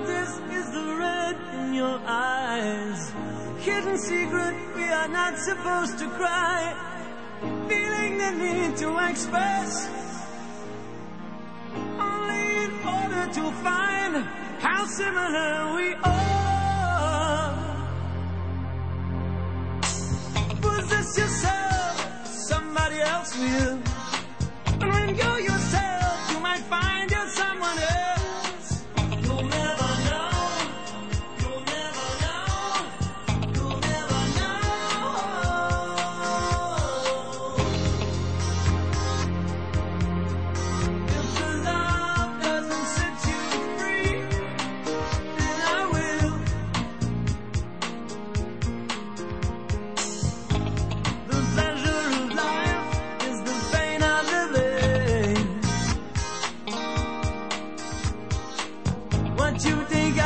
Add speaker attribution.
Speaker 1: this is the red in your eyes. Hidden secret, we are not supposed to cry. Feeling the need to express, only in order to find how similar we are. Possess yourself, somebody else will. And when you're yourself, you might find you're someone else. You'll never know. You'll never know. You'll never know. If the love doesn't set you free, then I will. The pleasure of life is the pain of living. What you think